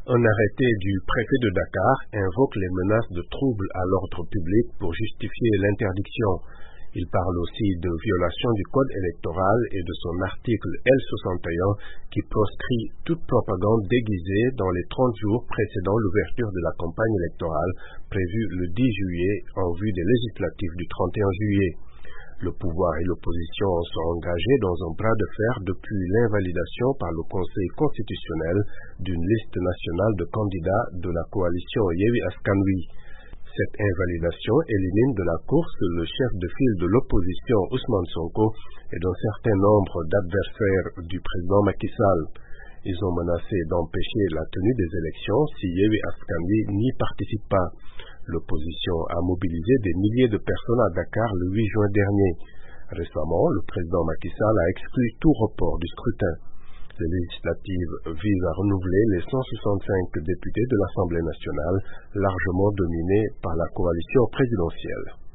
Un arrêté du préfet de Dakar invoque les menaces de troubles à l'ordre public pour justifier l'interdiction. Il parle aussi de violation du code électoral et de son article L61 qui proscrit toute propagande déguisée dans les 30 jours précédant l'ouverture de la campagne électorale prévue le 10 juillet en vue des législatives du 31 juillet. Le pouvoir et l'opposition sont engagés dans un bras de fer depuis l'invalidation par le Conseil constitutionnel d'une liste nationale de candidats de la coalition Yewwi Askan Wi. Cette invalidation élimine de la course le chef de file de l'opposition Ousmane Sonko et d'un certain nombre d'adversaires du président Macky Sall. Ils ont menacé d'empêcher la tenue des élections si Yewwi Askan Wi n'y participe pas. L'opposition a mobilisé des milliers de personnes à Dakar le 8 juin dernier. Récemment, le président Macky Sall a exclu tout report du scrutin. Les législatives visent à renouveler les 165 députés de l'Assemblée nationale, largement dominés par la coalition présidentielle.